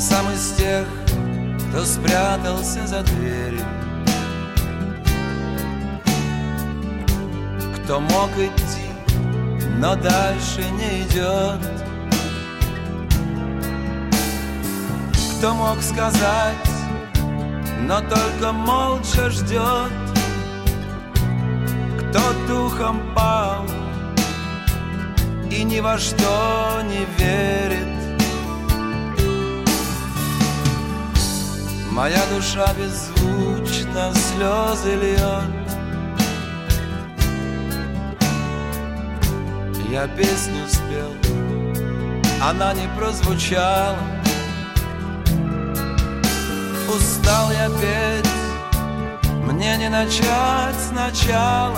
сам из тех, кто спрятался за дверью, кто мог идти, но дальше не идет, кто мог сказать, но только молча ждет, кто духом пал и ни во что не верит. Моя душа беззвучно слезы льет. Я песню спел, она не прозвучала. Устал я петь, мне не начать сначала,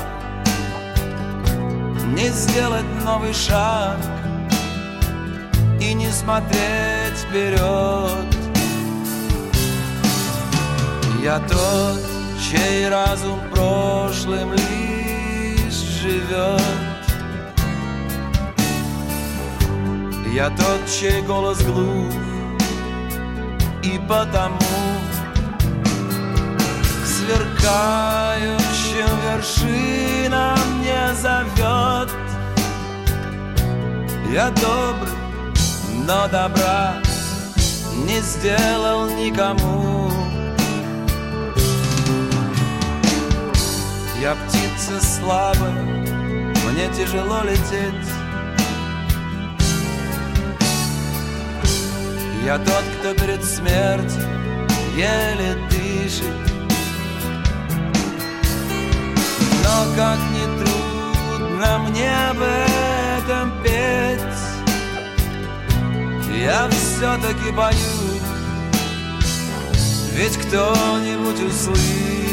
не сделать новый шаг и не смотреть вперед. Я тот, чей разум прошлым лишь живет. Я тот, чей голос глух, и потому к сверкающим вершинам не зовет. Я добрый, но добра не сделал никому. Я птица слабая, мне тяжело лететь. Я тот, кто перед смертью еле дышит. Но как ни трудно мне об этом петь, я все-таки боюсь, ведь кто-нибудь услышит.